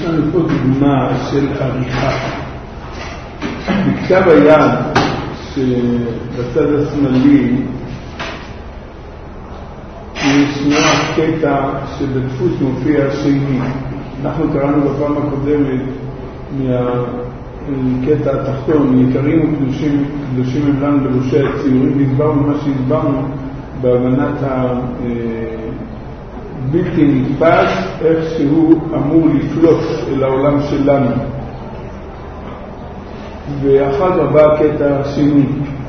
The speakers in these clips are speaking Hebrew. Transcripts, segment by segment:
יש לנו פה דוגמה של עריכה. בכתב היד שבצד השמאלי ישנו קטע שבדפוס מופיע שני. אנחנו קראנו בפעם הקודמת מהקטע התחתון, יקרים וקדושים הם לנו בראשי הציורים, והסברנו מה שהסברנו בהבנת הבלתי נתפס, איך שהוא אמור לפלוט אל העולם שלנו. ואחר כך בא הקטע השני.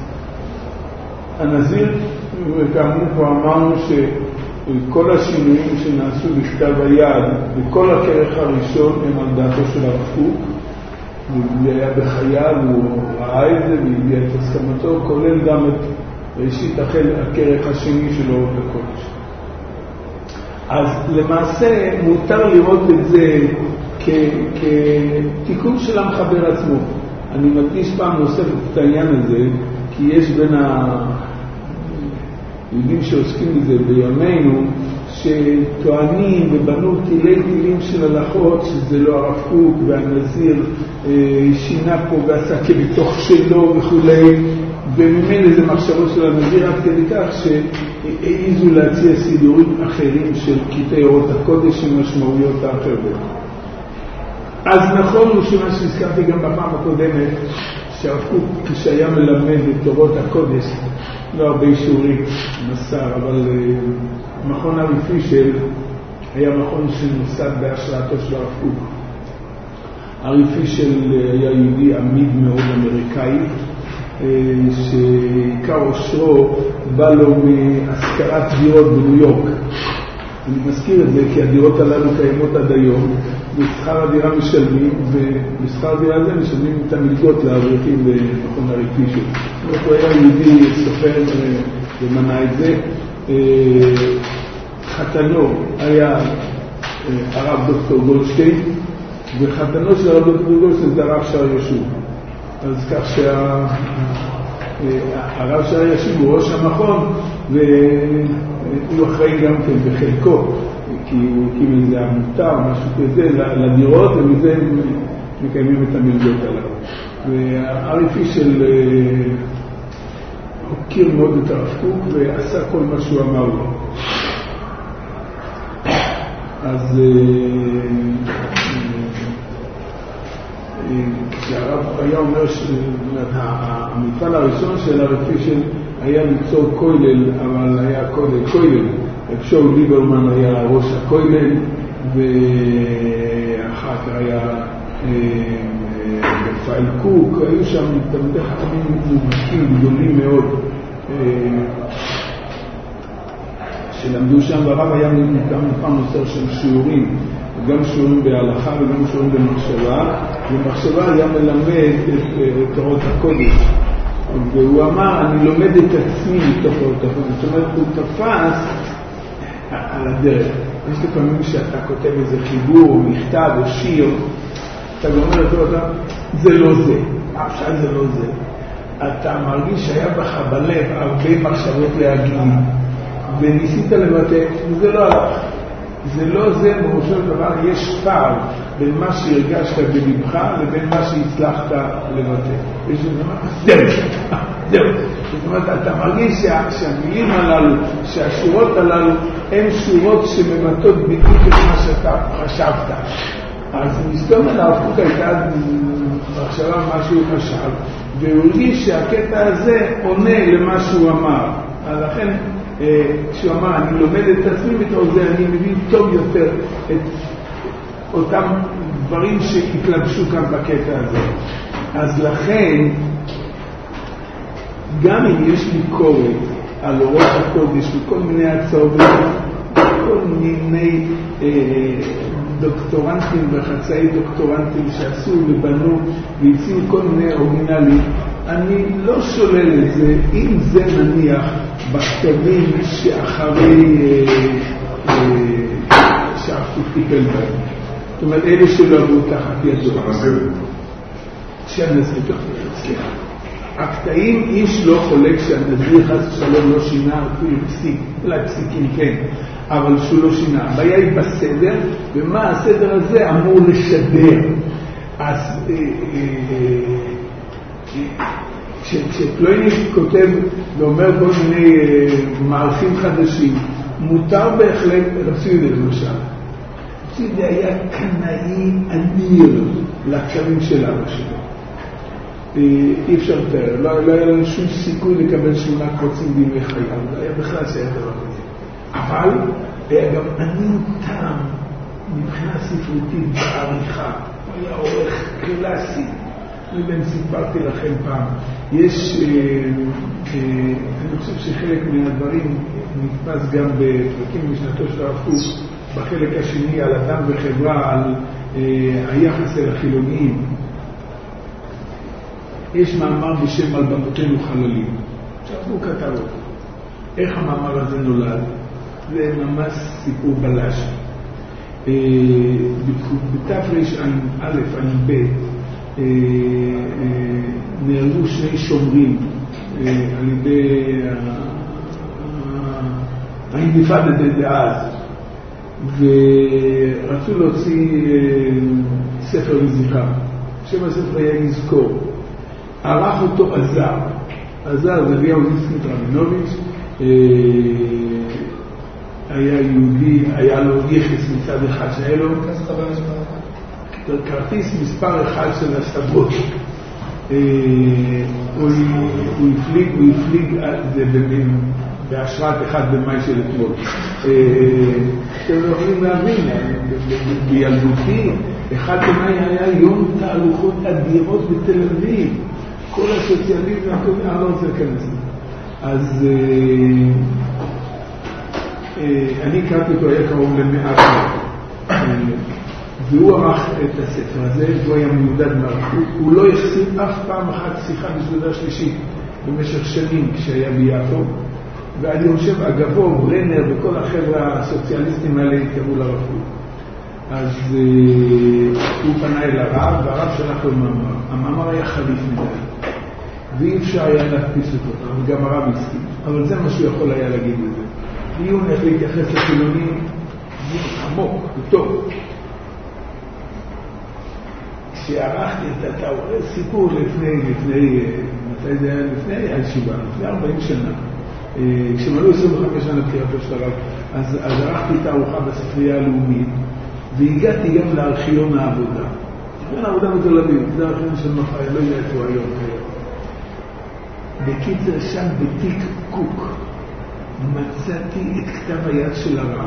הנזיר, כאמור פה אמרנו שכל השינויים שנעשו בכתב היד וכל הכרך הראשון הם על דעתו של הרב קוק, זה היה בחייו, הוא ראה את זה והביע את הסכמתו, כולל גם את ראשית הכרך השני של אורות הקודש. אז למעשה מותר לראות את זה כתיקון של המחבר עצמו. אני מדגיש פעם נוספת את העניין הזה, כי יש בין היהודים שעוסקים בזה בימינו, שטוענים ובנו תילים של הלכות, שזה לא הרב קוק והנזיר שינה פה ועשה כבתוך שלו וכולי, וממילא זה מחשבות של הנזיר עד כדי כך שהעיזו להציע סידורים אחרים של קטעי אורות הקודש עם משמעויות האחרות. אז נכון הוא שמה שהזכרתי גם בפעם הקודמת, שהרב קוק כשהיה מלמד את אורות הקודש, לא הרבה שיעורים מסר, אבל מכון ארי פישל היה מכון שנוסד בהשראתו של הרב קוק. ארי פישל היה יהודי עמיד מאוד אמריקאי, שעיקר אושרו בא לו מהשכרת דירות בניו יורק. אני מזכיר את זה כי הדירות הללו קיימות עד היום, בשכר הדירה משלמים, ובשכר הדירה הזה משלמים את המלגות לאברכים במכון ארי פישל. הוא היה יהודי סופר ומנע את זה. חתנו היה הרב דוקטור גולדשטיין, וחתנו של הרב דוקטור גולדשטיין זה הרב שער ישוב. אז כך שהרב שער ישוב הוא ראש המכון, והוא אחראי גם כן בחלקו, כי הוא הקים איזה עמותה או משהו כזה לדירות, ומזה מקיימים את המלגות עליו. וארי פישל הוקיר מאוד את הרב קוק ועשה כל מה שהוא אמר לו. אז כשהרב היה אומר שהמפעל הראשון של הרב פישל היה ליצור כולל, אבל היה קודם כולל. אפשר ליברמן היה ראש הכולל, ואחר כך היה רפאל קוק, היו שם תלמידי חכמים מובהקים גדולים מאוד שלמדו שם, והרב היה גם פעם נוסף של שיעורים, גם שיעורים בהלכה וגם שיעורים במחשבה, ובמחשבה היה מלמד את אורות הקודש, והוא אמר, אני לומד את עצמי מתוך אורות הקודש. זאת אומרת, הוא תפס על הדרך. יש לפעמים שאתה כותב איזה חיבור או מכתב או שיר, אתה אומר אותו, זה לא זה, עכשיו זה לא זה. אתה מרגיש שהיה בך בלב הרבה מחשבות להגיד, וניסית לבטא, וזה לא הלך. זה לא זה, בראשו של דבר יש פער בין מה שהרגשת בלבך לבין מה שהצלחת לבטא. יש דבר, זהו. זאת אומרת, אתה מרגיש שהמילים הללו, שהשורות הללו, הן שורות שמבטאות בדיוק את מה שאתה חשבת. אז מסתום על הרב קוק הייתה מחשבה מה שהוא חשב, והוא הרגיש שהקטע הזה עונה למה שהוא אמר. אז לכן, כשהוא אמר, אני לומד את עצמי בתור זה, אני מבין טוב יותר את אותם דברים שהתלבשו כאן בקטע הזה. אז לכן, גם אם יש ביקורת על אורות הקודש וכל מיני הצעות, כל מיני דוקטורנטים וחצאי דוקטורנטים שעשו ובנו והציעו כל מיני אורגינלים, אני לא שולל את זה, אם זה נניח בכתבים שאחרי שהרב טיפל בהם. זאת אומרת, אלה שלא עברו תחת ידו. שהנזיר תחת, סליחה. הקטעים איש לא חולק שהנביא חס ושלום לא שינה אפילו פסיק, אולי פסיקים כן, אבל שהוא לא שינה. הבעיה היא בסדר, ומה הסדר הזה אמור לשדר. אז כשפלויניק כותב ואומר כל מיני מערכים חדשים, מותר בהחלט רפסידי למשל. רפסידי היה קנאי אדיר לקשרים של אבא שלו. אי אפשר לתאר, לא היה לנו שום סיכוי לקבל 8 קבצים בימי חייו, לא היה בכלל שהיה דבר כזה. אבל היה גם עניות טעם מבחינה ספרותית בעריכה, הוא היה עורך קלאסי. אני סיפרתי לכם פעם, יש, אני חושב שחלק מהדברים נתפס גם בפרקים משנתו של הרב קוק, בחלק השני על אדם וחברה, על היחס אל החילוניים. יש מאמר בשם על במותינו חללים. עכשיו הוא כתב אותו. איך המאמר הזה נולד? זה ממש סיפור בלש. בתרע"א, ע"ב, נהרגו 2 שומרים על ידי האינתיפאדה דאז, ורצו להוציא ספר לזכרם. שם הספר היה נזכור. ערך אותו עזר. עזר זה אליהו דיסקין רבינוביץ', היה יהודי, היה לו יחס מצד אחד שהיה לו כרטיס מספר 1 של הסבות. הוא הפליג בהשראת 1 במאי של אתמול. אתם יכולים להבין, בילדותי 1 במאי היה יום תהלוכות אדירות בתל אביב. כל הסוציאליזם, אני לא רוצה להיכנס. אז אני הכרתי אותו, היה קרוב ל100 שנים. והוא ערך את הספר הזה, והוא היה מיודד מהרחוק. הוא לא החסיר אף פעם אחת שיחה בסעודה שלישית במשך שנים כשהיה ביפו. ואני חושב, אגבו, ברנר וכל החבר'ה הסוציאליסטים האלה התקראו לרחוק. אז הוא פנה אל הרב, והרב שלח לו מאמר. המאמר היה חריף מדי. ואי אפשר היה להדפיס אותו, וגם הרב הסכים. אבל זה מה שהוא יכול היה להגיד לזה. דיון איך להתייחס לחילונים, דיון עמוק וטוב. כשערכתי את התאוריה, סיפור מתי זה היה לפני הישיבה, לפני 40 שנה. כשמלאו 25 שנה לבחירתו של הרב, אז ערכתי את הארוחה בספרייה הלאומית, והגעתי גם לארכיון העבודה. ארכיון העבודה בתל אביב, זה הארכיון של מפאי, לא יודע איפה היום. בקיצר שם בתיק קוק מצאתי את כתב היד של הרב.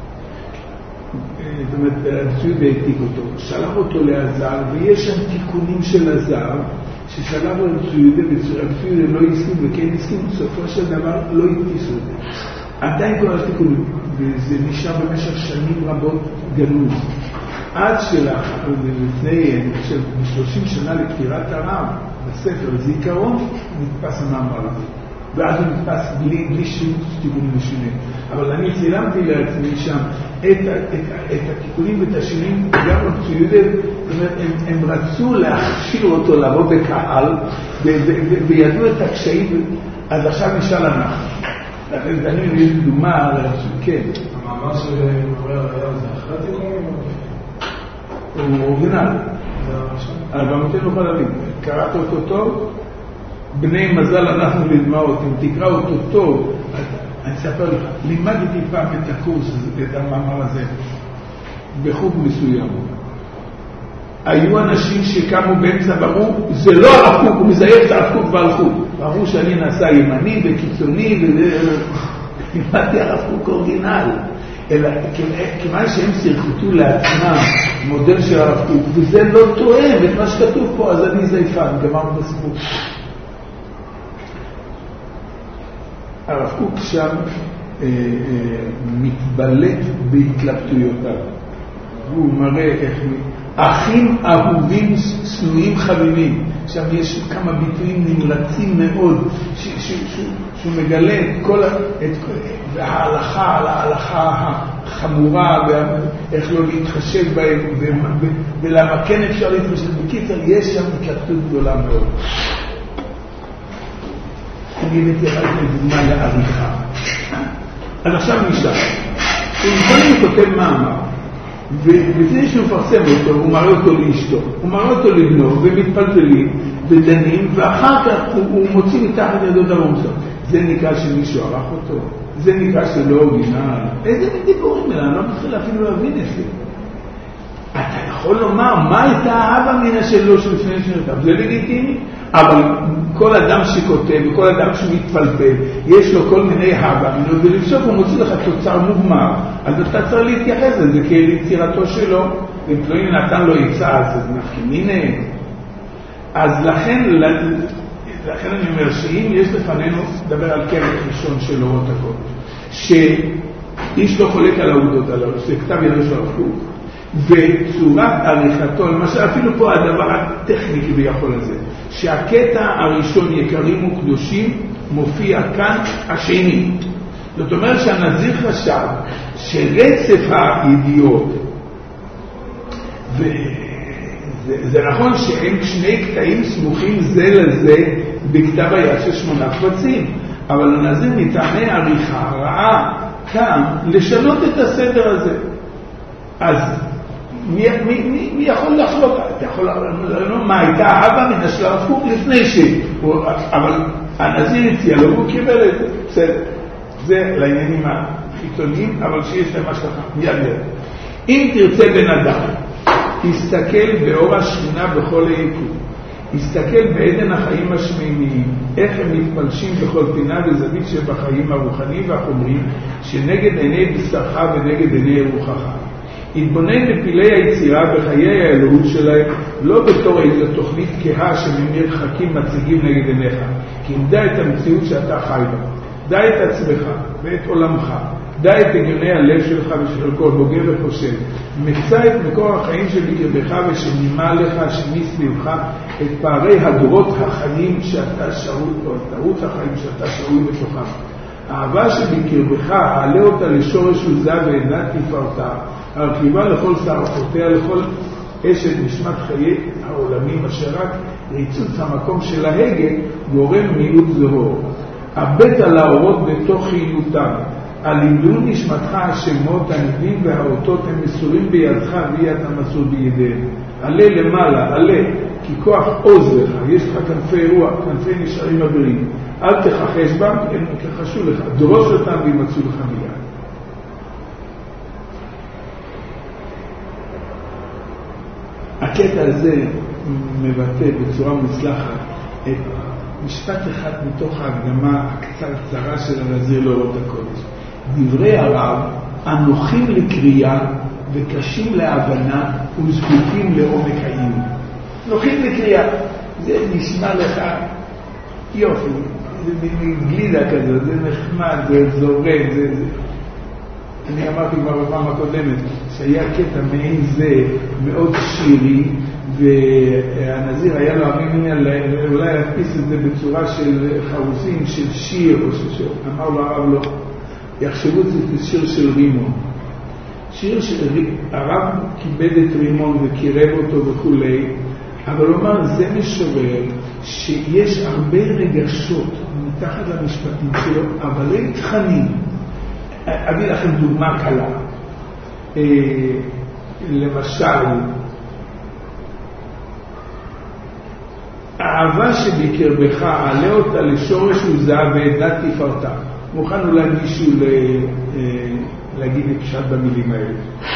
זאת אומרת, הרצוי והעתיק אותו, שלח אותו לעזר, ויש שם תיקונים של עזר, ששלח לו הרצוי והרצוי לא הסכים וכן הסכים, בסופו של דבר לא התפיסו את זה. עדיין כל התיקונים, וזה נשאר במשך שנים רבות גנוז. עד לפני 30 שנה לפטירת הרב, בספר זיכרון, נתפס המאמר הזה. ואז הוא נתפס בלי שום תיקונים משונים. אבל אני צילמתי לעצמי שם את התיקונים ואת השינויים, גם רצויודם, הם רצו להכשיר אותו לבוא בקהל, וידעו את הקשיים, אז עכשיו נשאל אנחנו. אני מביא דוגמה על הרצוי, כן. המאמר שמורה היה זה אחרי התיקונים? הוא אורגינל. אבל במותינו חללים. קראת אותו טוב? בני מזל אנחנו לדמעות, אם תקרא אותו טוב, אני אספר לך, לימדתי פעם את הקורס, את המאמר הזה, בחוג מסוים. היו אנשים שקמו באמצע ואמרו, זה לא הרב קוק, הוא מזייף את הרב קוק והלכו. ואמרו שאני נעשה ימני וקיצוני, לימדתי הרב קוק אורגינל. אלא כיוון שהם סרחותו לעצמם מודל של הרב קוק, וזה לא תואם את מה שכתוב פה, אז אני זייפן, גמרנו בסיפור. הרב קוק שם מתבלט בהתלבטויותיו. הוא מראה איך אחים אהובים שנואים חביבים. שם יש כמה ביטויים נמרצים מאוד שהוא מגלה את כל ההלכה החמורה ואיך לא להתחשב בהם ולמה כן אפשר להתחשב. בקיצר יש שם התלבטות גדולה מאוד. אני הבאתי רק לדוגמה לעריכה. אז עכשיו נשאר. הוא קודם כותב מאמר, ולפני שהוא מפרסם אותו, הוא מראה אותו לאשתו, הוא מראה אותו לבנו, ומתפלפלים, ודנים, ואחר כך הוא מוציא מתחת ידו דבר מסוים. זה נקרא שמישהו ערך אותו, זה נקרא שלא אורגינל. איזה דיבורים אלה? אני לא מתחיל אפילו להבין את זה. אתה יכול לומר מה הייתה האבא מינה שלו שלפני שנרתם, זה לגיטימי, אבל כל אדם שכותב וכל אדם שמתפלפל יש לו כל מיני האבא מינות, ולבסוף הוא מוציא לך תוצר מוגמר, אז אתה צריך להתייחס לזה כיצירתו שלו, אם פלוני נתן לו עצה, אז זה נפקימינה. אז לכן אני אומר שאם יש לפנינו, דבר על קרק ראשון של אורות הקודש, שאיש לא חולק על העובדות עליו, שכתב ידו של הרב קוק, וצורת עריכתו, למשל אפילו פה הדבר הטכני כביכול הזה, שהקטע הראשון יקרים וקדושים מופיע כאן השני. זאת אומרת שהנזיר חשב שרצף הידיעות, וזה נכון שהם שני קטעים סמוכים זה לזה בכתב היד של 8 קבצים, אבל הנזיר מטעמי עריכה ראה כאן לשנות את הסדר הזה. אז מי יכול לחלוק? אתה יכול לומר מה הייתה האבא מן של הרב קוק לפני אבל הנזיר הציע לו, הוא קיבל את זה. בסדר. זה לעניינים החיצוניים, אבל שיש להם השלכה. מיד. אם תרצה בן אדם, תסתכל באור השכינה בכל היקום, תסתכל בעדן החיים השמימיים, איך הם מתפלשים בכל פינה וזווית שבחיים הרוחניים והחומריים, שנגד עיני בשרך ונגד עיני רוחך. התבונן בפילי היצירה בחיי האלוהות שלהם, לא בתור איזו תוכנית כהה שממרחקים מציגים נגד עיניך, כי אם דע את המציאות שאתה חי בה, דע את עצמך ואת עולמך, דע את הגיוני הלב שלך ושל כל בוגר וחושב, מצא את מקור החיים שבקרבך ושנימה לך שמסביבך את פערי הדורות החיים שאתה שרוי, או את תרות החיים שאתה שרוי בתוכם. האהבה שבקרבך, עלה אותה לשורש עוזה ועדת תפארתה, הרכיבה לכל שערותיה, לכל אשת נשמת חיי העולמים, אשר רק ריצוץ המקום של ההגה גורם מיעוט זהור. הבט על האורות בתוך חיותם, על עמדו נשמתך השמות הנביאים והאותות הם מסורים בידך ויד המסור בידיהם. עלה למעלה, עלה, כי כוח עוז לך, יש לך כנפי רוח, כנפי נשארים אווירים. אל תחחש בם, הם יתלחשו לך, דרוש אותם וימצאו לך מיד. הקטע הזה מבטא בצורה מוצלחת את משפט אחד מתוך ההקדמה הקצרה של הנזיר לאורות הקודש. דברי הרב אנוכים לקריאה וקשים להבנה וזקוקים לעומק העיון. אנוכים לקריאה, זה נשמע לך יופי, זה גלידה כזאת, זה נחמד, זה זורם, אני אמרתי כבר בפעם הקודמת שהיה קטע מעין זה מאוד שירי, והנזיר היה לו אולי להדפיס את זה בצורה של חרוסים, של שיר או של שיר. אמר לו הרב לא, יחשבו את זה שיר של רימון. שיר שהרב כיבד את רימון וקירב אותו וכולי, אבל הוא אמר זה משורר שיש הרבה רגשות מתחת למשפטים שלו, אבל אין תכנים. אביא לכם דוגמה קלה. למשל, האהבה שבקרבך, עלה אותה לשורש עוזה ועדת תפארתה. מוכן אולי מישהו להגיד את פשט במילים האלה.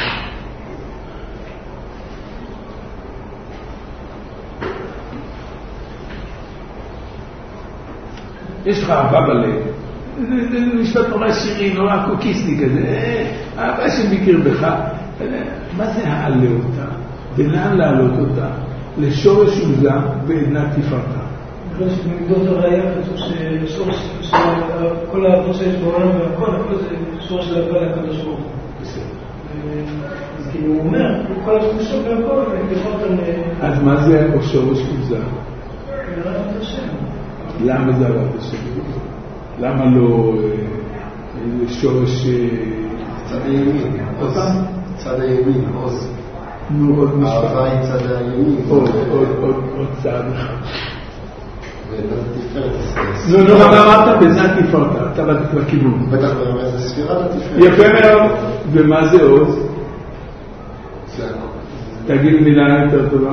יש לך אהבה בלב. זה משפט נורא שירי, נורא קוקיסטי כזה. אהבה שבקרבך, מה זה העלה אותה? ולאן להעלות אותה? לשורש עוזה ועדנת תפארתה. בגלל שבמגדות הראייה כתוב ששורש של כל האהבות שיש בעולם והכל, הכל זה שורש של הכל הקדוש ברוך הוא. בסדר. אז כאילו הוא אומר, כל התחושות והכל, אז מה זה שורש עוזה? נראה את השם. למה זה הרב השם? למה לא שורש... צד הימין, עוז. צד הימין, עוז. נו, עוד משפט. אהבה היא צד הימין. עוד צעד אחד. לא, מה אמרת? בזה התפארת, אתה בכיוון. בטח ברמז הספירה לתפארת. יפה מאוד, ומה זה עוד? זה הכל. תגיד מילה יותר טובה.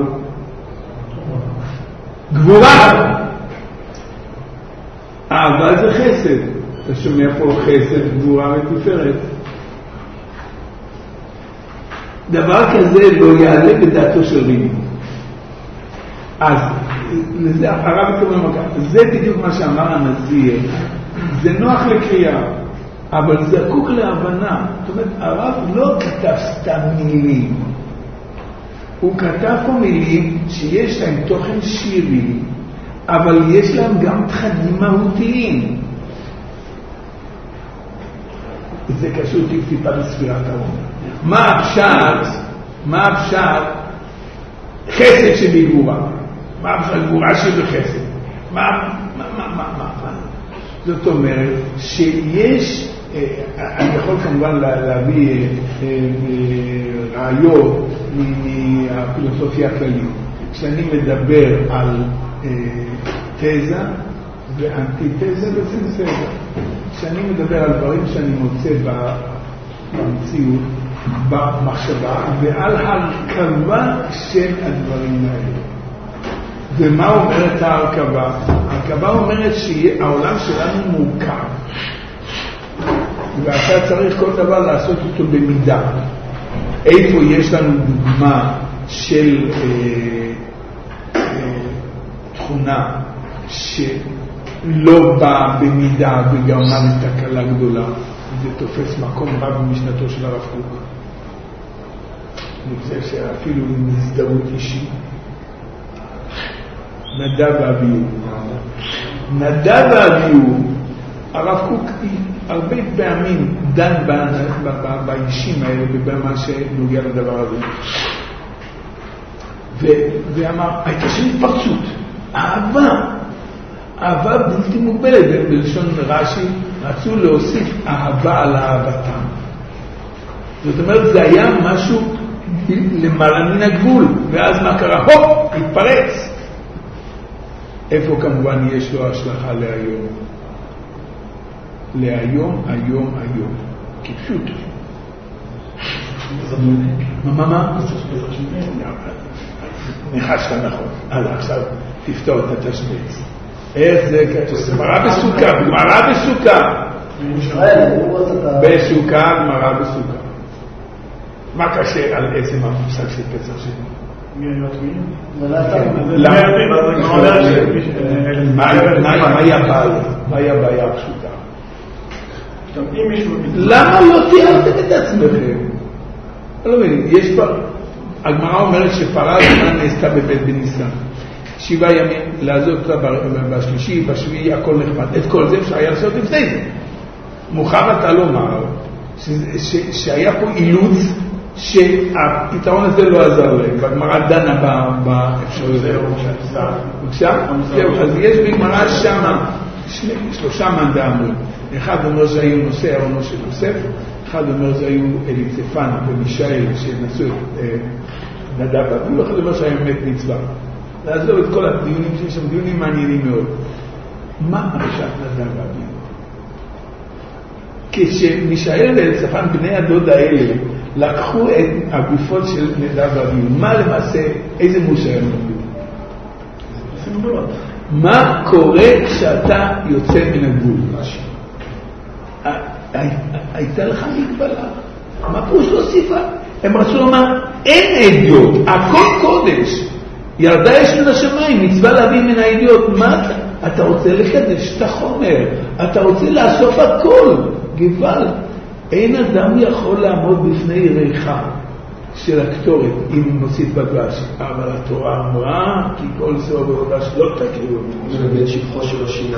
גבורה! אהבה זה חסד. אתה שומע פה חסד, גבורה ותפארת. דבר כזה לא יעלה בדעתו של ריבונו. אז לזה הרב אומר ככה, זה בדיוק מה שאמר הנזיר, זה נוח לקריאה, אבל זקוק להבנה. זאת אומרת, הרב לא כתב סתם מילים, הוא כתב פה מילים שיש להם תוכן שירי, אבל יש להם גם תכנים מהותיים. זה קשור טיפה לספירת העומר. מה הפשט חסד שבגבורה? מה הפשט גבורה שבחסד? מה? זאת אומרת שיש, אני יכול כמובן להביא רעיון מהפילוסופיה הכללית. כשאני מדבר על תזה ואנטיתזה וסינתזה, כשאני מדבר על דברים שאני מוצא במציאות, במחשבה, ועל הרכבה של הדברים האלה. ומה אומרת ההרכבה? ההרכבה אומרת שהעולם שלנו מורכב, ואתה צריך כל דבר לעשות אותו במידה. איפה יש לנו דוגמה של תכונה שלא באה במידה וגרמה לתקלה גדולה, זה תופס מקום רב במשנתו של הרב קוק. אני חושב שאפילו עם הזדהות אישית. נדב ואביהו. נדב ואביהו, הרב קוק הרבה פעמים דן באישים האלה ובמה שנוגע לדבר הזה. ואמר, הייתה שם התפרצות, אהבה בלתי מוגבלת. בלשון רש"י רצו להוסיף אהבה על אהבתם. זאת אומרת, זה היה משהו למעלה מן הגבול, ואז מה קרה? הופ, התפרץ. איפה כמובן יש לו השלכה להיום? להיום, היום. כפשוט. מה? נחשת נכון. עכשיו תפתור את התשמיץ. איך זה כתוב? גמרא בסוכה. גמרא בסוכה. מה קשה על עצם המושג של פסח שני? מה היה הבעיה הפשוטה? למה לא תיארתם את עצמכם? לא מבין, יש פה, הגמרא אומרת שפרה זמן נעשתה בבית בניסן. 7 ימים, לעזוב אותה בשלישי, בשביעי, הכל נחמד. את כל זה אפשר היה לעשות לפני זה. מוחמד אתה לומר שהיה פה אילוץ, שהפתרון הזה לא עזר להם, והגמרא דנה באפשרות. זהו, אז יש בגמרא שמה 3 מנדאמרים. אחד אומר שהיו נושא העונו של יוסף, אחד אומר שהיו אליצפן ומישאל שנשאו את נדב ואביהו, אחד אומר שהיה באמת מצווה. לעזוב את כל הדיונים שיש שם, דיונים מעניינים מאוד. מה פרשת נדב ואביהו? כשמישאל ואליצפן, בני הדוד האלה, לקחו את הגופות של נדב ואביהו, מה למעשה, איזה מושג הם לומדים? מה קורה כשאתה יוצא מן הגבול? הייתה לך מגבלה. מה פירוש לא סיפה? הם רצו לומר, אין עדיות, הכל קודש. ירדה אש מן השמיים, מצווה להביא מן העדיות. מה אתה רוצה לקדש את החומר? אתה רוצה לאסוף הכל. גבל. אין אדם יכול לעמוד בפני יריך של הקטורת אם נוסיף בדבש. אבל התורה אמרה, כי כל זו בדבש לא תקריאו. זה בית שבחו שלו שינה.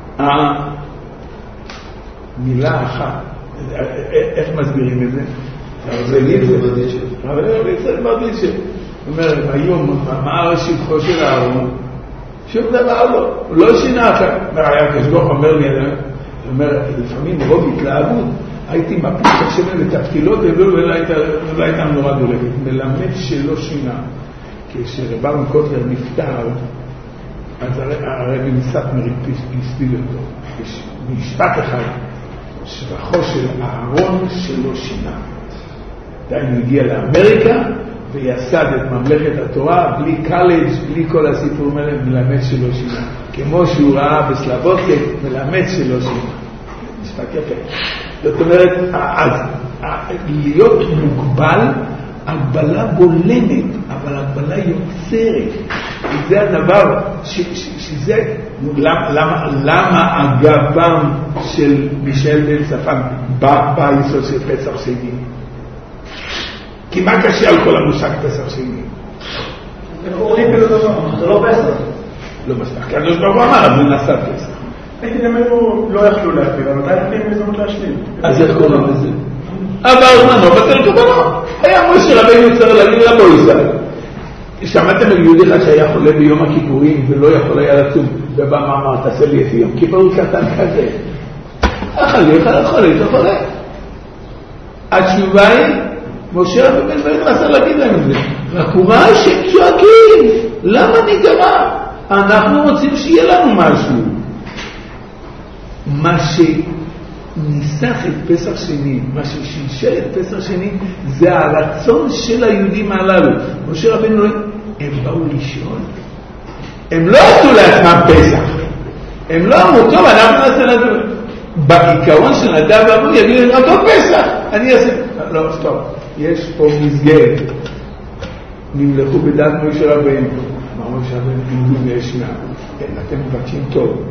מילה אחת. איך מסבירים את זה? זה ליצר ברדיצ'ה. ליצר ברדיצ'ה. זאת אומרת, היום, מה שבחו של הארון? שום דבר לא. הוא לא שינה אחת. היה כשבוך אומר לי, לפעמים רוב התלהבות, הייתי מפיץ השמן את התפילות, ולא הייתה נורא דולגת. מלמד שלא שינה. כשרבן קוטלר נפטר, אז הרבי מספמר הסביל אותו. יש משפט אחד, שבחו של אהרון שלא שינה. דהיינו הגיע לאמריקה ויסד את ממלכת התורה בלי קולג', בלי כל הסיפורים האלה, מלמד שלא שינה. כמו שהוא ראה בסלבודקה, מלמד שלא שינה. משפט יפה. זאת אומרת, להיות מוגבל, הגבלה בולמת, אבל הגבלה יוצרת. זה הדבר שזה, למה הגבם של מישל בן שפן ביסוד של פסח שני? כי מה קשה על כל המושג פסח שני? זה לא פסח. לא מספק, כי הקדוש ברוך הוא אמר, אז נעשה פסח. הייתי גם אלו לא יכלו להפעיל, אבל מתי נתנים מזונות להשלים? אז איך קוראים לזה? אבל זמנו בטל קורבנו. היה משה רבינו צריך להגיד רבו ישראל. שמעתם על יהודי אחד שהיה חולה ביום הכיפורים ולא יכול היה לצום, ובא מאמר, תעשה לי את יום כיפור קטן כזה. חולה, חולה. התשובה היא, משה רבינו מנסה להגיד להם את זה. רק הוא ראה שהם צועקים, למה נגמר? אנחנו רוצים שיהיה לנו משהו. מה שניסח את פסח שני, מה ששלשל את פסח שני, זה הרצון של היהודים הללו. משה רבינו, הם באו לישון. הם לא עשו לעצמם פסח. הם לא אמרו, טוב, אנחנו נעשה לעצמם. בעיקרון של נדב ואבו יגידו, אותו פסח, אני אעשה. לא, סטופ. יש פה מסגרת. נמלכו בדעת משה רבינו. אמרו משה רבינו, תמדו וישמע. אתם מבקשים טוב.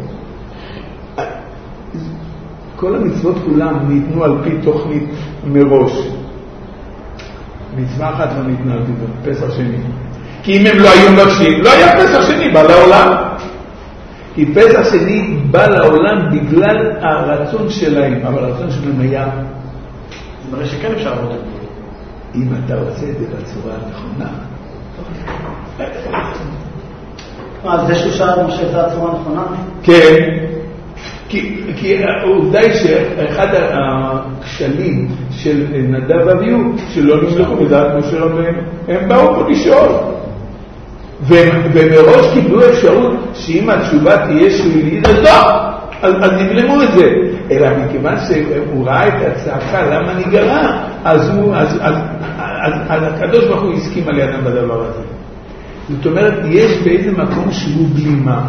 כל המצוות כולם ניתנו על פי תוכנית מראש. מצווה אחת לא ניתנה על פי פסח שני. כי אם הם לא היו מבקשים, לא היה פסח שני, בא לעולם. כי פסח שני בא לעולם בגלל הרצון שלהם, אבל הרצון שלהם היה... זה מראה שכן אפשר לעבוד את זה. אם אתה רוצה את זה בצורה הנכונה. אז זה שהוא שאל משה את הצורה הנכונה? כן. כי העובדה היא שאחד הכשלים של נדב ואביהו שלא נמלכו בדעת משה רבינו, הם באו פה לשאול ומראש קיבלו אפשרות שאם התשובה תהיה שלילית אז לא, אז נבלמו את זה, אלא מכיוון שהוא ראה את הצעקה למה נגרע, אז הקדוש ברוך הוא הסכים על ידם בדבר הזה. זאת אומרת, יש באיזה מקום שהוא בלימה.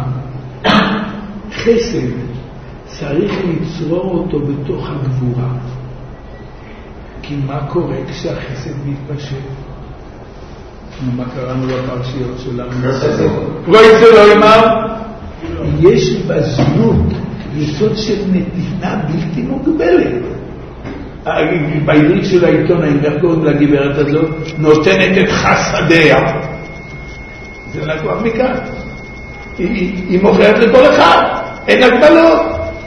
חסד צריך לצרור אותו בתוך הגבורה. כי מה קורה כשהחסד מתפשט? מה קראנו בפרשיות שלנו? לא יצא לא אמר, יש בזנות יסוד של נתינה בלתי מוגבלת. בעברית של העיתון, איך קוראים לגברת הזאת? נותנת את חסדיה. זה לקוח מכאן. היא מוכרת לכל אחד. אין הגבלות.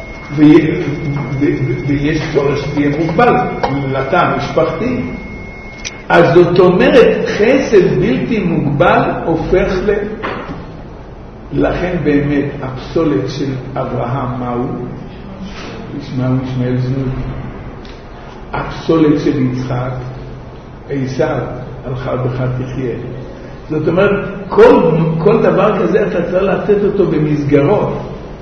ויש צורך שתהיה מוגבל לתא משפחתי. אז זאת אומרת, חסד בלתי מוגבל הופך לכן באמת הפסולת של אברהם מהו? ישמעאל זנות. הפסולת של יצחק, עשיו, הלכה בך תחיה. זאת אומרת, כל דבר כזה אתה צריך לתת אותו במסגרות.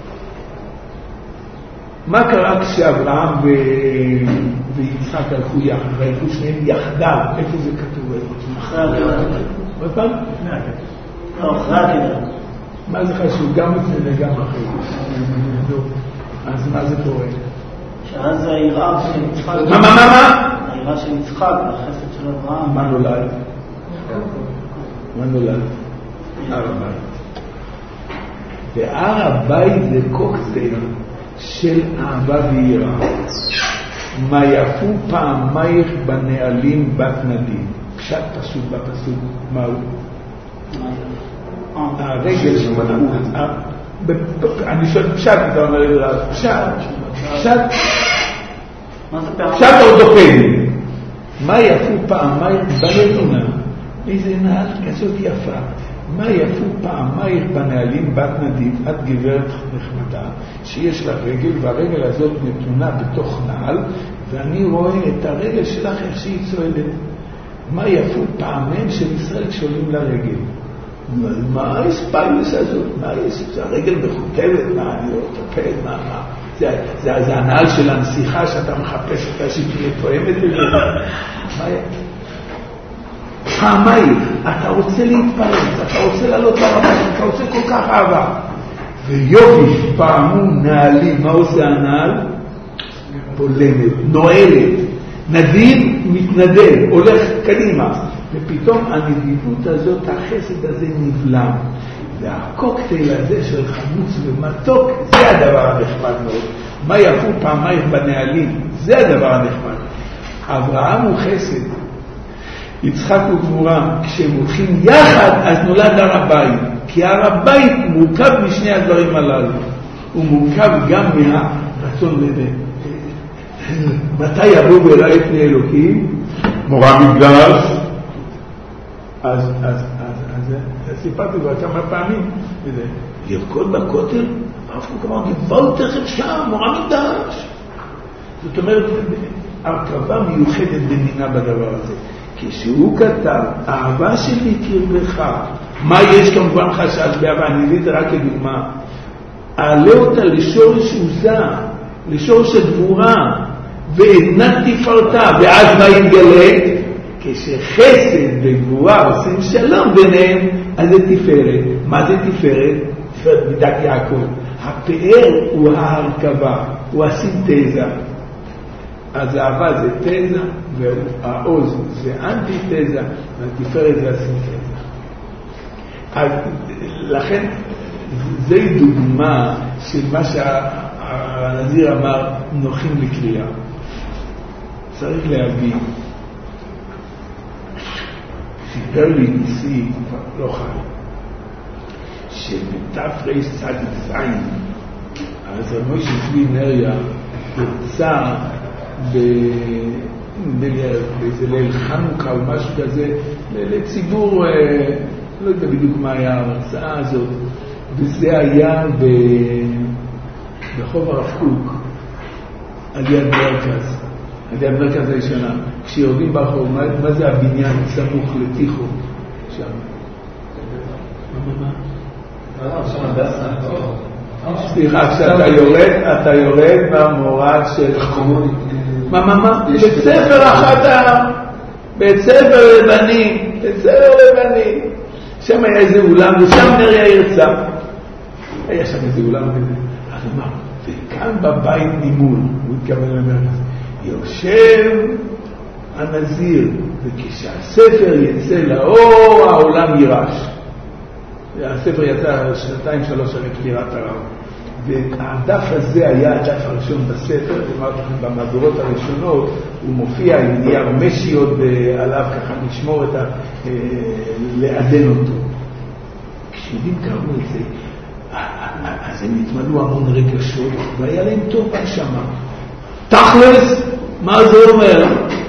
מה קרה כשאברהם ויצחק הלכו יחד? והלכו שניהם יחדיו. איפה זה כתוב? אחרי הגדרה. עוד פעם? לא, אחרי הגדרה. מה זה חשוב? גם לפני וגם אחרי. אז מה זה קורה? שאז היראה של יצחק... מה? היראה של יצחק, החסד של אברהם. מה נולד? הר הבית. והר הבית זה קוקטייל של אהבה ויראה. מה יפו פעמייך בנעלים בת נדים. פשט פשוט בפסוק. מהו? הרגל של מנהות. אני שואל פשט, אתה אומר את זה. פשט אורתופדי. מה יפו פעמייך בנעלים? איזה נעל כזאת יפה. מה יפו פעמייך בנעלים בת נדיב, את גברת נחמדה, שיש לה רגל, והרגל הזאת נתונה בתוך נעל, ואני רואה את הרגל שלך איך שהיא צועדת. מה יפו פעמיהם של ישראל כשעולים לרגל. מה הספלוס הזאת? מה יש? זה הרגל מחותלת, מה אני לא אטפל, מה? זה הנעל של הנסיכה שאתה מחפש אותה שתהיה תואמת לזה. מה היה? פעמיים, אתה רוצה להתפרץ, אתה רוצה לעלות לרמה, אתה רוצה כל כך אהבה. ויופי, פעמו נעלים, מה עושה הנעל? בולמת, נועלת. נדיב מתנדב, הולך קדימה. ופתאום הנדיבות הזאת, החסד הזה נבלם. והקוקטייל הזה של חמוץ ומתוק, זה הדבר הנחמד מאוד. מה יפו פעמיים בנעלים? זה הדבר הנחמד. אברהם הוא חסד. יצחק הוא גבורה. כשהם הולכים יחד, אז נולד הר הבית. כי הר הבית מורכב משני הדברים הללו. הוא מורכב גם מהרצון לזה. מתי יבוא ואראה פני אלוקים? מורה מקדש. אז סיפרתי כבר כמה פעמים. לרקוד בכותל, אף הוא כמובן, גבול תכף שם, מורה מקדש. זאת אומרת, הרכבה מיוחדת במינה בדבר הזה. כשהוא כתב, אהבה שלי קרבך, מה יש כמובן חשש באהבה? אני אביא את זה רק כדוגמה. אעלה אותה לשורש עוזה, לשורש הגבורה, ואינה תפארתה, ואז מה יתגלה? כשחסד וגבורה עושים שלום ביניהם, אז זה תפארת. מה זה תפארת? תפארת מידת יעקב. הפאר הוא ההרכבה, הוא הסינתזה. אז האהבה זה תזה, והעוז זה אנטי-תזה, והתפארת זה הסינתזה. אז לכן, זו דוגמה של מה שהנזיר אמר, נוחים לקריאה. צריך להבין. סיפר לי ניסי, לא חי, שבתפרי צדיק זין, אז מוישה צבי נריה יוצא באיזה ליל חנוכה או משהו כזה, לציבור, לא יודע בדיוק מה היה ההרצאה הזאת, וזה היה ברחוב הרב קוק, על יד מרכז. על יד מרכז הישנה. כשיורדים ברחוב, מה זה הבניין סמוך לתיכו? שם. שם הדסה. סליחה, כשאתה יורד במורד של חומוני. מה? בית ספר בית ספר לבנים. שם היה איזה אולם, ושם נריה ירצה. היה שם איזה אולם כזה. אז הוא אמר, וכאן בבית ממול, הוא התכוון למרכז. יושב הנזיר, וכשהספר יצא לאור, העולם יירש. הספר יצא 2-3 על פטירת הרב. והדף הזה היה הדף הראשון בספר, אמרתי לכם, במהדורות הראשונות, הוא מופיע עם נייר משיות עליו, ככה לשמור לעדן אותו. כשיהודים קראו את זה, אז הם התמלאו המון רגשות, והיה להם טוב בנשמה. תכלס, מה זה אומר?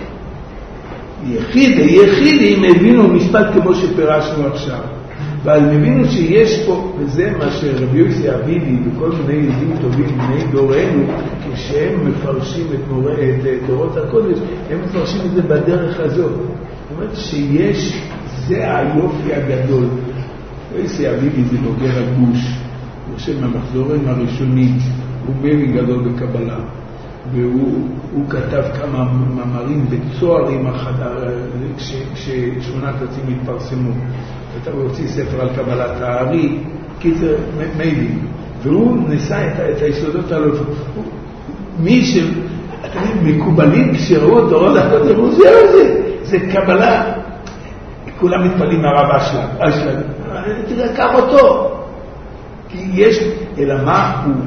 יחידי, הם הבינו משפט כמו שפרשנו עכשיו. אבל מבינו שיש פה, וזה מה שרבי יוסי אביבי וכל מיני יהודים טובים, בני דורנו, כשהם מפרשים את תורות הקודש, הם מפרשים את זה בדרך הזאת. זאת אומרת שיש, זה היופי הגדול. רבי יוסי אביבי זה בוגר הגוש, יושב מהמחזורים הראשונים, הוא מבין גדול בקבלה. והוא כתב כמה מאמרים בצוערים כששמונת עצים התפרסמו. הוא הוציא ספר על קבלת הארי, קיצר מייבים. והוא ניסה את היסודות הללו. מי אתם יודעים, מקובלים כשראו אותו, זה קבלה. כולם מתפלים מהרב אשלג. תראה, קח אותו. כי יש, אלא מה הוא?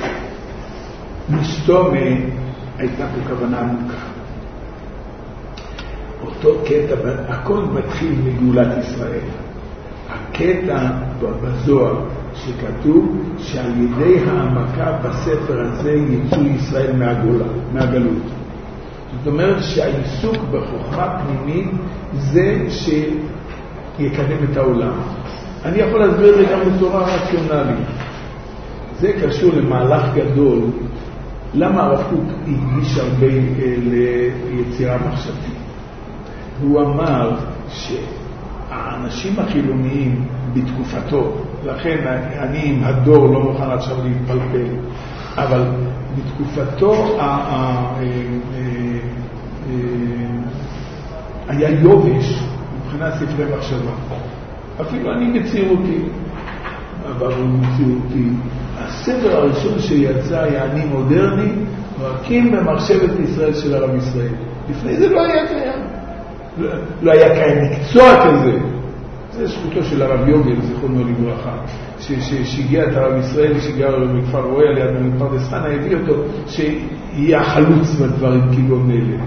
מסתומה הייתה פה כוונה עמוקה. אותו קטע, הכל מתחיל מגאולת ישראל. הקטע בזוהר שכתוב שעל ידי העמקה בספר הזה יצאו ישראל מהגלות. זאת אומרת שהעיסוק בחוכמה פנימית זה שיקדם את העולם. אני יכול להסביר את זה גם בצורה רציונלית. זה קשור למהלך גדול. למה הרב קוק הקדיש הרבה ליצירה מחשבתית? הוא אמר האנשים החילוניים בתקופתו, לכן אני עם הדור לא מוכן עכשיו להתפלפל, אבל בתקופתו היה יובש מבחינת ספרי מחשבה. אפילו אני בצעירותי, אבל בצעירותי, הספר הראשון שיצא היה אני מודרני, מקים במחשבת ישראל של הרב ישראל. לפני זה לא היה קיים. לא היה קיים מקצוע כזה. זה זכותו של הרב יוגל, זיכרונו לברכה, שהגיע את הרב ישראל, שהגיע מכפר רואה ליד פרדס חנה, הביא אותו שיהיה החלוץ בדברים כאילו אלה.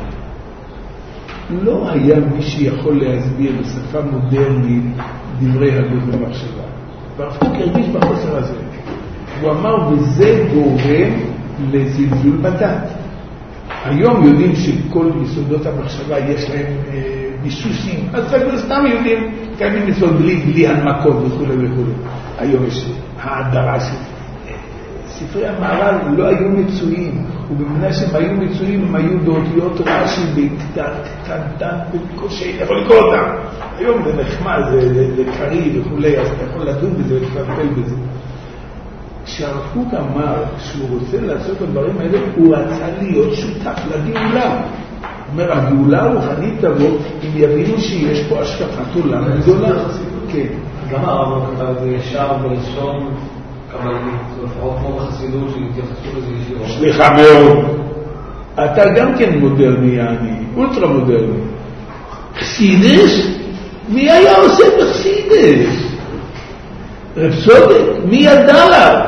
לא היה מי שיכול להסביר בשפה מודרנית דברי הגות במחשבה. והרב קוק הרגיש בחוסר הזה. הוא אמר, וזה גורם לזלזול בדת. היום יודעים שכל יסודות המחשבה יש להם ביסוסים, אז סתם יודעים כמה יסוד בלי הנמקות וכו' וכו'. היום יש ההדרה של ספרי המערב לא היו מצויים, ובמנה שהם היו מצויים הם היו באותיות רש"י בקטן בקושי, אתה יכול לקרוא אותם. היום זה נחמד, זה קרי וכו', אז אתה יכול לדון בזה ולפלפל בזה. כשהרב קוק אמר שהוא רוצה לעשות את הדברים האלה, הוא רצה להיות שותף לגאולה. הוא אומר, הגאולה הרוחנית תבוא אם יבינו שיש פה השקפת עולם גדולה. כן. גם הרב כתב ישר בלשון קבלנית, זה לפחות כמו בחסידות שהתייחסו לזה ישירות. סליחה מאוד. אתה גם כן מודרני, אני אולטרה מודרני. חסידס? מי היה עושה בחסידס? רב צודק, מי ידע לה?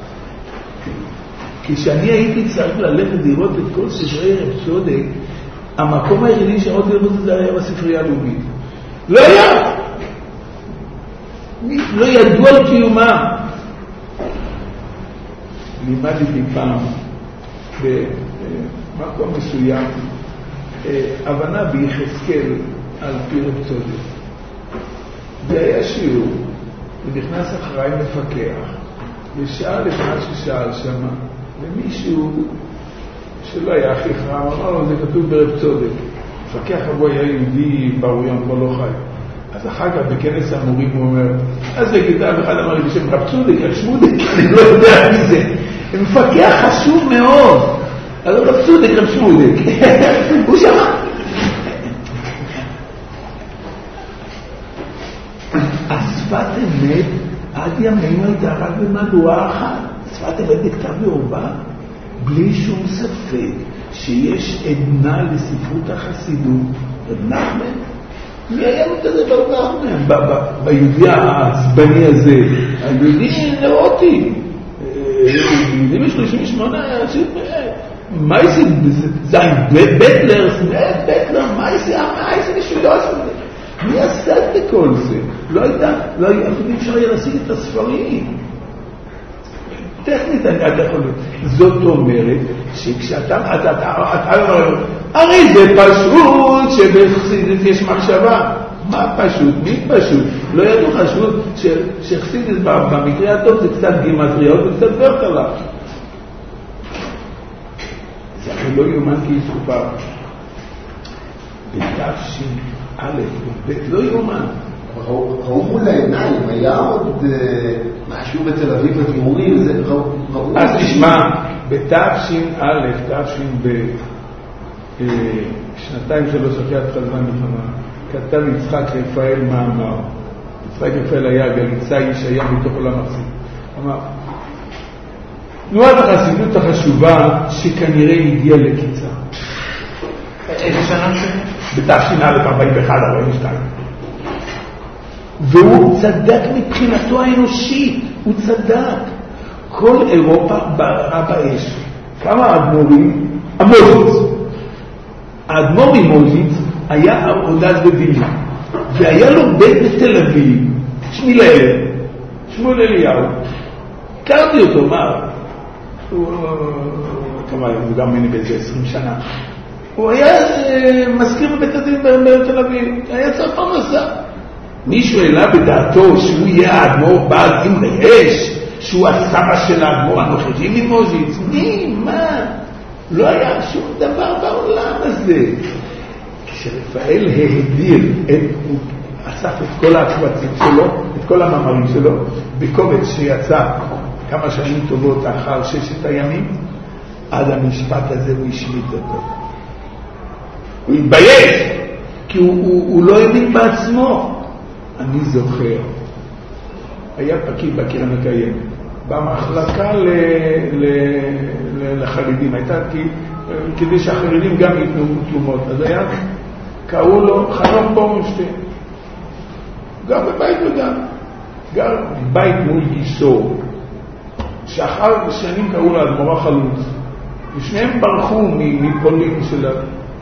כשאני הייתי צריך ללכת לראות את כל ספרי רב צודק, המקום היחידי שעוד לראות את זה היה בספרייה הלאומית. לא היה! לא ידעו על קיומה. לימדתי פעם במקום מסוים הבנה ביחזקאל על פי רב צודק. זה היה שיעור, ונכנס אחריי מפקח, ושאל את מה ששאל שמה, ומישהו שלא היה הכי חרם, אמר לו, זה כתוב ברב צודק. מפקח אבו היה יהודי ברויון, כבר לא חי. אז אחר כך בכנס המורים הוא אומר, אז זה כתב אחד אמר לי בשם רב צודק, רב שמודק, אני לא יודע מי זה. מפקח חשוב מאוד. אז רב צודק, רב שמודק. הוא שמע. השפת אמת עד ימינו הייתה רק במהדורה אחת. שפת אמת נכתב בעורבה בלי שום ספק שיש עדנה לספרות החסידות. רב נחמן, מי היה כזה ברב נחמן? ביהודי העצבני הזה, היהודי נאותי, יהודי ב-38 מה זה? זין בטלר, מה זה בשביל לא עשו? מי עשה את כל זה? לא הייתה, אפילו אפשר היה להשיג את הספרים. טכנית אתה יכול להיות. זאת אומרת שכשאתה הרי זה פשוט שבחסידות יש מחשבה. מה פשוט? מי פשוט? לא ידעו חשוב שחסידות במקרה הטוב זה קצת גימטריות וקצת ורטלה. זה הרי לא יומן כי יסופר. בתש"א לא יומן. ראו מול העיניים, היה עוד משהו בתל אביב בתיאורים, זה ראו... אז תשמע, בתש"א, שנתיים שלוש אחרי התחלמה מלחמה, כתב יצחק רפאל מאמר. יצחק רפאל היה גליצאי שהיה מתוך עולם החסידות. אמר, תנועת החסידות החשובה שכנראה הגיעה לקיצה. איזה שנה זה? בתש"א 41-42. והוא צדק מבחינתו האנושית, הוא צדק. כל אירופה בראה באש. כמה האדמו"רים? המוזיץ. האדמו"ר ממוזיץ היה עודד בווילנה, והיה לו בית בתל אביב, שמואל אליהו. הכרתי אותו, מה? כמה, הוא גם מני באיזה 20 שנה. הוא היה מזכיר בבית הדין בתל אביב, היה צריך פרנסה. מישהו העלה בדעתו שהוא יהיה האדמו"ר בעל דין באש, שהוא הסבא של האדמו"ר הנוכחי ממוזיץ? מי? מה? לא היה שום דבר בעולם הזה. כשרפאל ההדיר, הוא עשה אסף את כל הקבצים שלו, את כל המאמרים שלו, בקובץ שיצא כמה שנים טובות אחר 6 הימים, עד המשפט הזה הוא השמיט אותו. הוא התבייש, כי הוא לא האמין בעצמו. אני זוכר, היה פקיד בקרן הקיימת, במחלקה לחרדים, הייתה כדי שהחרדים גם יתנו תלומות, אז היה, קראו לו חנוך בורנשטיין, גר בבית וגם, גר בבית מול גיסו, שאחר שנים קראו לו אדמו"ר החלוץ, ושניהם ברחו מפולין שלנו,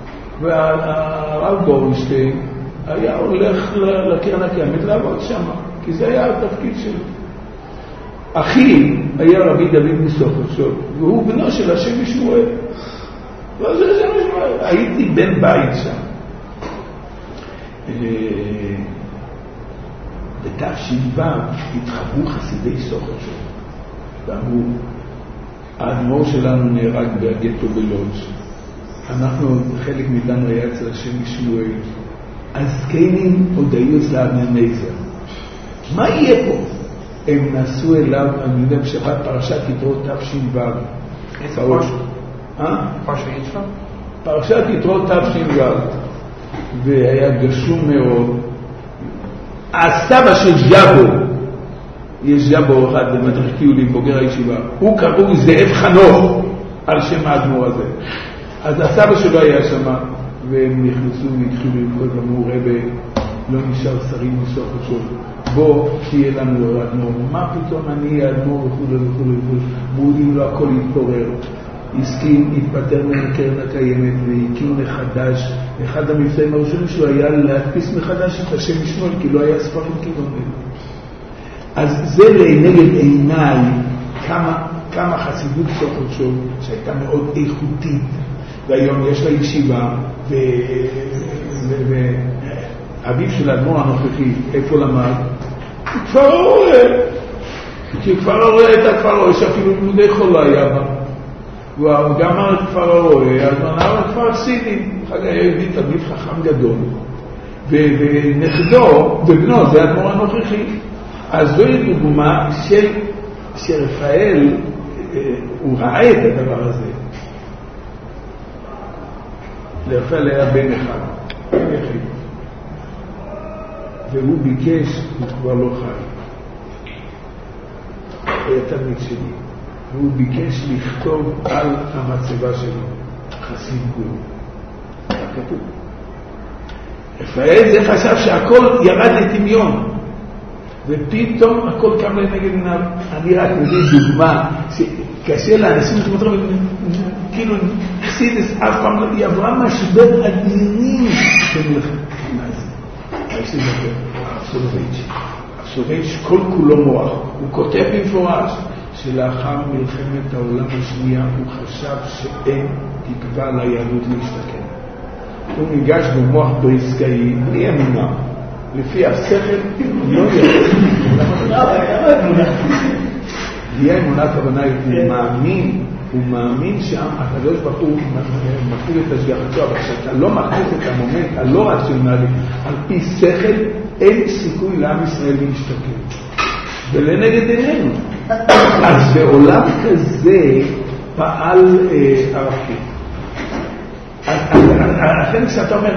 והרב בורנשטיין היה הולך לקרן הקיימת לעבוד שם, כי זה היה התפקיד שלו. אחי היה רבי דוד מסוכות, והוא בנו של השם משמואל. הייתי בן בית שם. בתש"ו התחברו חסידי סוכות, ואמרו, האדמו"ר שלנו נהרג בגטו בלודז'. אנחנו, חלק מאיתנו היה אצל השם משמואל. הזקנים עוד היו זעמי נזר. מה יהיה פה? הם נסעו אליו, אני יודע, בשבת פרשת יתרו תש"ו. איזה פרשת יתרו? פרשת יתרו תש"ו. והיה גשום מאוד. הסבא של ז'אבו, יש ז'אבו אחד, זה מדריך טיולים, בוגר הישיבה, הוא קראו זאב חנוך על שם האדמו"ר הזה. אז הסבא שלו היה שם, והם נכנסו והתחילו ללכות, אמרו, רבי, לא נשאר שרים מסוף השול, בוא תהיה לנו אדמו"ר. מה פתאום אני אדמו"ר וכו' וכו' וכו'. מודים לו הכל התפורר. הסכים, התפטר מהקרן הקיימת והקים מחדש. אחד המבצעים הראשונים שלו היה להדפיס מחדש את השם משמואל, כי לא היה ספרים כמובן. אז זה לנגד עיניי כמה חסידות סוף השול שהייתה מאוד איכותית. והיום יש לה ישיבה, ואביו של האדמו"ר הנוכחי, איפה למד? כפר הרועה. כי כפר הרועה הייתה כפר הרועה, שאפילו לימודי חול לא היה בה. והוא גם אמר את כפר הרועה, אז הוא אמר את כפר סינים. אחר היה יהודי תלמיד חכם גדול. ונכדו, ובנו, זה האדמו"ר הנוכחי. אז זו היא דוגמה שרפאל, הוא ראה את הדבר הזה. לרפאל היה בן אחד, בן יחיד. והוא ביקש, הוא כבר לא חי. היה תלמיד שלי. והוא ביקש לכתוב על המצבה שלו, חסיד גור. כתוב. רפאל זה חשב שהכל ירד לטמיון. ופתאום הכל קם לנגד עיניו. אני רק מביא דוגמה שקשה לאנשים שמותרים, כאילו חסידס אף פעם היא עברה משבר אדירים במלחמת. מה זה? הסולובייץ' כל כולו מוח. הוא כותב במפורש שלאחר מלחמת העולם השנייה הוא חשב שאין תקווה ליהדות להשתקם. הוא ניגש במוח בריסקאי בלי אמונה. לפי השכל לא יכול. בלי האמונה הכוונה הוא מאמין שהקדוש ברוך הוא מפעיל את השגחתו, אבל כשאתה לא מכניס את המומנט הלא רציונלי על פי שכל, אין סיכוי לעם ישראל להשתקם. ולנגד עינינו. אז בעולם כזה פעל הרב קוק. לכן כשאתה אומר,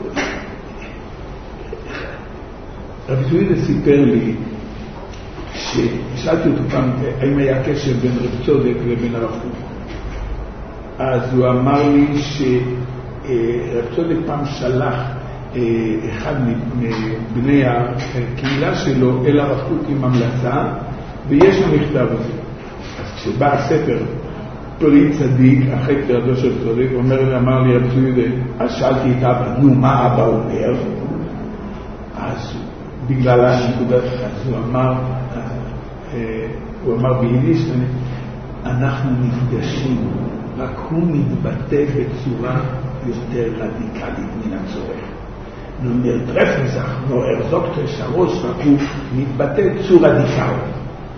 רבי צבי סיפר לי, ששאלתי אותו פעם, האם היה קשר בין רב צודק לבין הרב קוק. אז הוא אמר לי שרב צודק פעם שלח אחד מבני הקהילה שלו אל הרב קוק עם המלצה, ויש לו מכתב הזה. אז כשבא הספר פרי צדיק, אחרי קריאתו של צודק, אמר לי רב צבי, אז שאלתי את אבא, נו מה אבא אומר? אז בגלל הנקודת, אז הוא אמר ביידיש, אנחנו נפגשים, רק הוא מתבטא בצורה יותר רדיקלית מן הצורך. נאמר טרפנזך, נאמר זוקטר שהראש, רק הוא מתבטא צורה רדיקלית.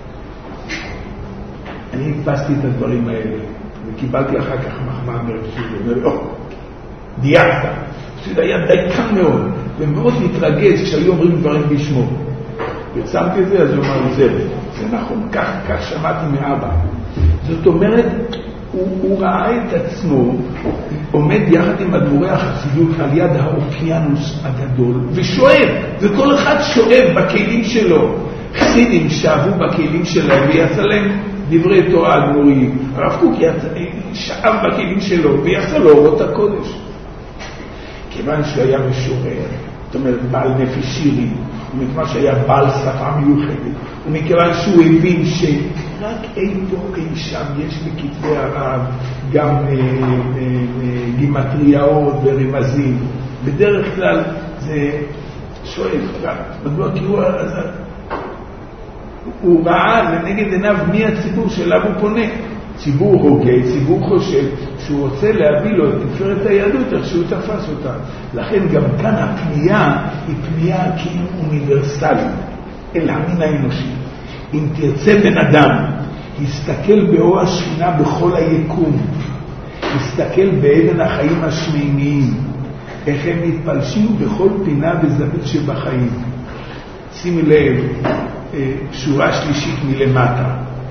אני הדפסתי את הדברים האלה, וקיבלתי אחר כך מחמאה מרב סוד, אומר לי, דייקת. סוד היה דייקן מאוד. ומאוד מתרגז כשהיו אומרים דברים בשמו. ושמתי את זה, אז הוא אמר, זה נכון, כך שמעתי מאבא. זאת אומרת, הוא ראה את עצמו, עומד יחד עם אדמו"רי החסידות על יד האוקיינוס הגדול, ושואב, וכל אחד שואב בכלים שלו. חסידים שאבו בכלים שלהם ויעשה להם דברי תורה אדמו"ריים. הרב קוק שאב בכלים שלו ויעשה לו אורות הקודש. כיוון שהוא היה משורר, זאת אומרת בעל נפש שירי, ומכיוון שהיה בעל שפה מיוחדת, ומכיוון שהוא הבין שרק אי שם יש בכתבי הרב גם גימטריאות ורמזים. בדרך כלל זה שואל, מדוע? כי הוא ראה לנגד עיניו מי הציבור שאליו הוא פונה. ציבור הוגה, ציבור חושב שהוא רוצה להביא לו את תפארת היהדות איך שהוא תפס אותה. לכן גם כאן הפנייה היא פנייה כאילו אוניברסלית אל המין האנושי. אם תרצה בן אדם, יסתכל באור השכינה בכל היקום, יסתכל בעדן החיים השמימיים, איך הם מתפלשים בכל פינה וזווית שבחיים. שימי לב, שורה שלישית מלמטה.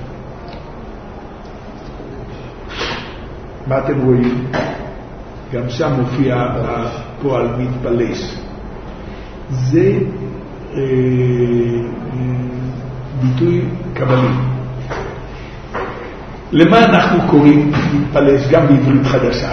מה אתם רואים? גם שם מופיע הפועל מתפלש. זה ביטוי קבלי. למה אנחנו קוראים מתפלש גם בעברית חדשה?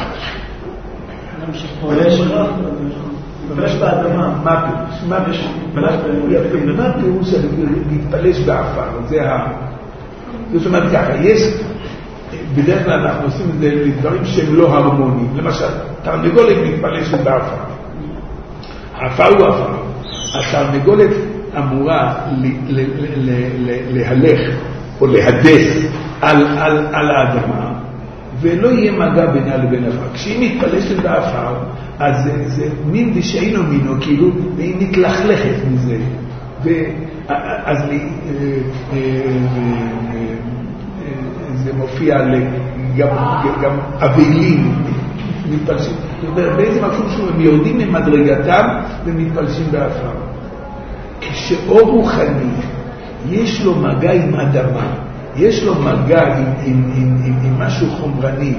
מתפלש באדמה. מה הפירוש להתפלש באפר? זאת אומרת ככה, יש, בדרך כלל אנחנו עושים את זה לדברים שהם לא הרמוניים. למשל, תרנגולת מתפלשת באפר. האפר הוא אפר. התרנגולת אמורה להלך או להדס על האדמה, ולא יהיה מגע בינה לבין אפר. כשהיא מתפלשת באפר, אז זה מין דשאינו מינו, כאילו, והיא מתלכלכת מזה. ואז זה מופיע גם אבלים מתפלשים. זאת אומרת, באיזה מקום שהם יורדים ממדרגתם ומתפלשים באפר. כשאור רוחני, יש לו מגע עם אדמה, יש לו מגע עם משהו חומרני,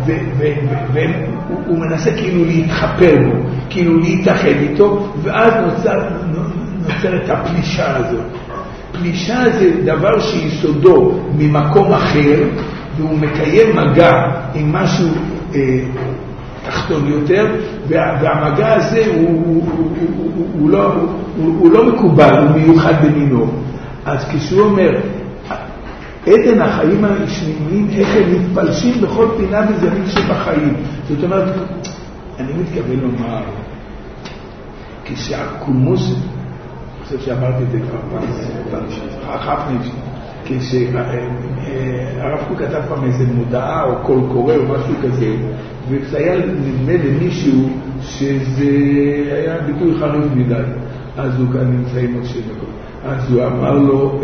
והוא מנסה כאילו להתחפר בו, כאילו להתאחד איתו, ואז נוצרת הפלישה הזאת. פלישה זה דבר שיסודו ממקום אחר, והוא מקיים מגע עם משהו תחתון יותר, והמגע הזה הוא לא מקובל, הוא מיוחד במינו. אז כשהוא אומר, עדן החיים השמימיים, איך הם מתפלשים בכל פינה וזווית שבחיים. זאת אומרת, אני מתכוון לומר, כשהקולמוס, אני חושב שאמרתי את זה כבר פעם, כשהרב קוק כתב פעם איזה מודעה או קול קורא או משהו כזה, וכשהיה נדמה למישהו שזה היה ביטוי חריף מדי, אז הוא כאן נמצא עם עוד 6 דקות, אז הוא אמר לו,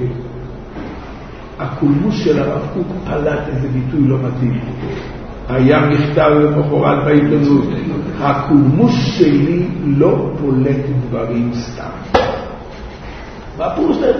הקולמוס של הרב קוק פלט איזה ביטוי לא מתאים. היה מכתב למחרת בעיתונות, הקולמוס שלי לא פולט דברים סתם. והפירוש זה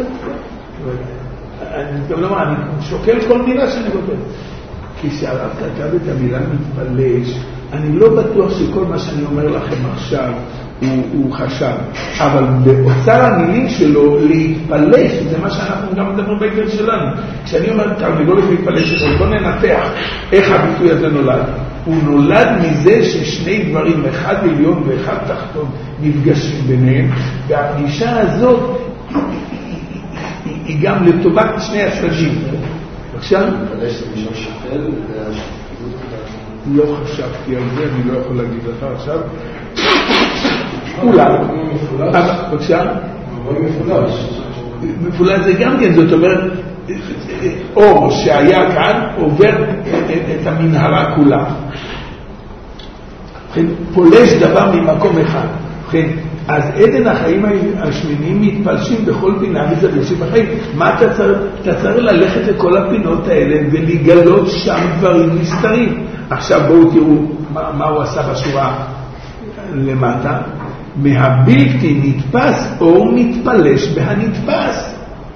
אני שוקל כל מילה שאני כותב. כשהרב כתב את המילה מתפלש, אני לא בטוח שכל מה שאני אומר לכם עכשיו הוא חשב, אבל באוצר המילים שלו להתפלש זה מה שאנחנו גם מדברים בהקשר שלנו. כשאני אומר תרנגולת מתפלשת, אז בוא ננתח איך הביטוי הזה נולד. הוא נולד מזה ששני דברים, אחד עליון ואחד תחתון, נפגשים ביניהם, והפגישה הזאת היא גם לטובת שני הצדדים. עכשיו מתפלש למישהו שפל, לא חשבתי על זה, אני לא יכול להגיד לך עכשיו. אולי, בבקשה? מפולש זה גם כן, זאת אומרת, אור שהיה כאן עובר את המנהרה כולה. פולש דבר ממקום אחד. אז עדן החיים השמימיים מתפלשים בכל פינה וזווית שבחיים. מה אתה צריך ללכת לכל הפינות האלה ולגלות שם דברים נסתרים. עכשיו בואו תראו מה הוא עשה בשורה למטה. מהבלתי נתפס אור מתפלש בהנתפס.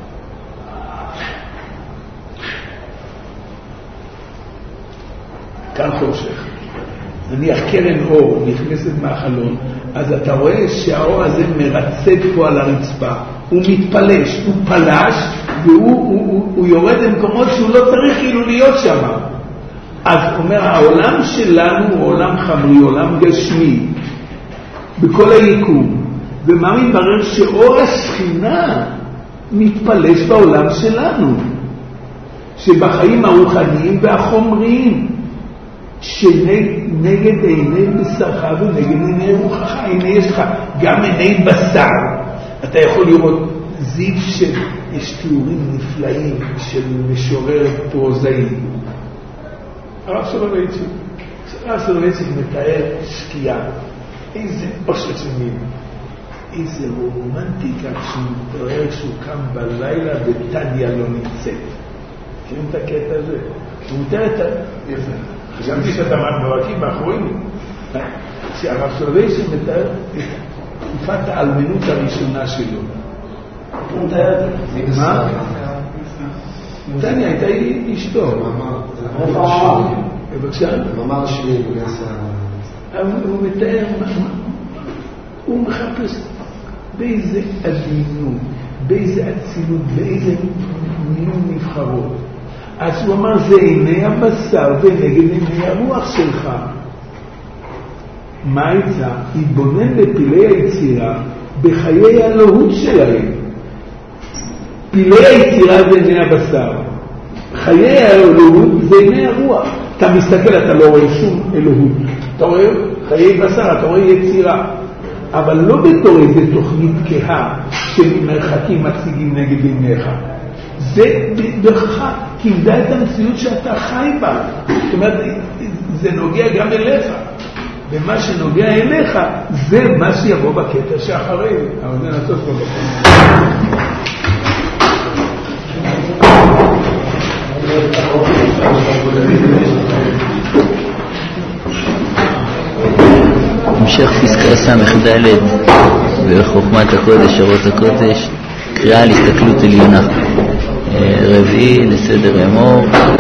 כאן חושך. נניח קרן אור נכנסת מהחלון, אז אתה רואה שהאור הזה מרצד פה על הרצפה, הוא מתפלש, הוא פלש, והוא יורד למקומות שהוא לא צריך כאילו להיות שם. אז אומר, העולם שלנו הוא עולם חמרי, עולם גשמי, בכל היקום. ומה מתברר? שאור השכינה מתפלש בעולם שלנו, שבחיים הרוחניים והחומריים, שנגד עיני בשרך ונגד עיני רוחך. הנה יש לך גם עיני בשר, אתה יכול לראות זיו שיש תיאורים נפלאים של משורר פרוזאי. הרב סולובייצ'יק מתאר שקיעה, איזה אושר של מילים, איזה רומנטיקה כשהוא מתאר כשהוא קם בלילה בטניה לא נמצאת. מכירים את הקטע הזה? הוא מתאר את יפה. חשבתי שאתה מעברקים מאחורים. שהרב סולובייצ'יק מתאר את תקופת האלמנות הראשונה שלו. הוא מתאר את זה. מה? טניה הייתה אשתו. בבקשה? מאמר שלי בגסה. הוא מתאר, הוא מחפש באיזה עדינות, באיזה אצילות, באיזה מילים נבחרות. אז הוא אמר, זה עיני הבשר ונגד עיני הרוח שלך. מה היצא? התבונן בפילי היצירה בחיי האלוהות שלהם. פילי היצירה זה עיני הבשר, חיי האלוהות זה עיני הרוח. אתה מסתכל, אתה לא רואה שום אלוהות, אתה רואה חיי בשר, אתה רואה יצירה, אבל לא בתור איזה תוכנית כהה שמרחקים מציגים נגד עיניך. זה דרכך, כימדה את המציאות שאתה חי בה. זאת אומרת, זה נוגע גם אליך, ומה שנוגע אליך זה מה שיבוא בקטע שאחרי. אבל זה נעשות פה בקטע. המשך פסקה ס"ד בחוכמת הקודש, אורות הקודש, קריאה על הסתכלות עליונה. רביעי לסדר אמור.